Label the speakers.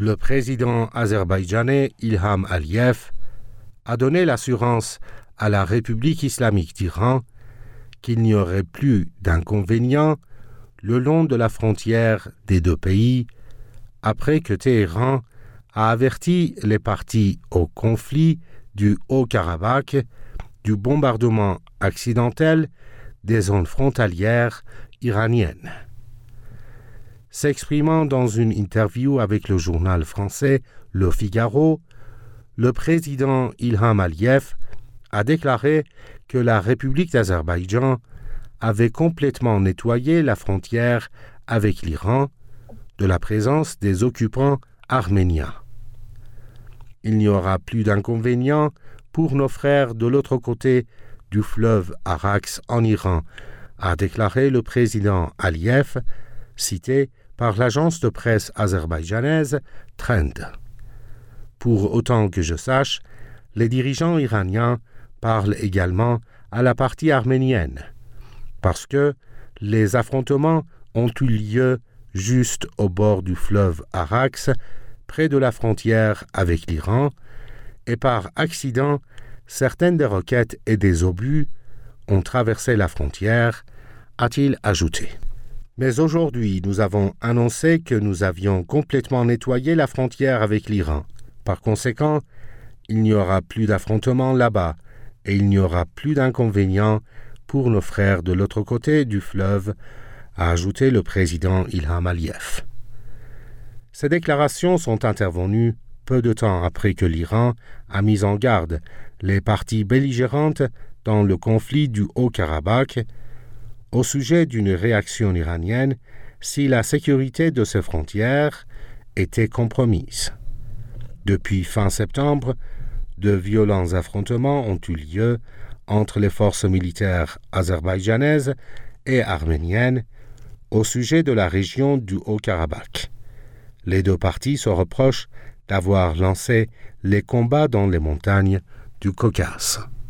Speaker 1: Le président azerbaïdjanais Ilham Aliyev a donné l'assurance à la République islamique d'Iran qu'il n'y aurait plus d'inconvénients le long de la frontière des deux pays après que Téhéran a averti les parties au conflit du Haut-Karabakh du bombardement accidentel des zones frontalières iraniennes. S'exprimant dans une interview avec le journal français Le Figaro, le président Ilham Aliyev a déclaré que la République d'Azerbaïdjan avait complètement nettoyé la frontière avec l'Iran de la présence des occupants arméniens. Il n'y aura plus d'inconvénients pour nos frères de l'autre côté du fleuve Arax en Iran, a déclaré le président Aliyev, cité par l'agence de presse azerbaïdjanaise Trend. Pour autant que je sache, les dirigeants iraniens parlent également à la partie arménienne, parce que les affrontements ont eu lieu juste au bord du fleuve Arax, près de la frontière avec l'Iran, et par accident, certaines des roquettes et des obus ont traversé la frontière, a-t-il ajouté. Mais aujourd'hui, nous avons annoncé que nous avions complètement nettoyé la frontière avec l'Iran. Par conséquent, il n'y aura plus d'affrontements là-bas et il n'y aura plus d'inconvénients pour nos frères de l'autre côté du fleuve, a ajouté le président Ilham Aliyev. Ces déclarations sont intervenues peu de temps après que l'Iran a mis en garde les parties belligérantes dans le conflit du Haut-Karabakh au sujet d'une réaction iranienne si la sécurité de ses frontières était compromise. Depuis fin septembre, de violents affrontements ont eu lieu entre les forces militaires azerbaïdjanaises et arméniennes au sujet de la région du Haut-Karabakh. Les deux parties se reprochent d'avoir lancé les combats dans les montagnes du Caucase.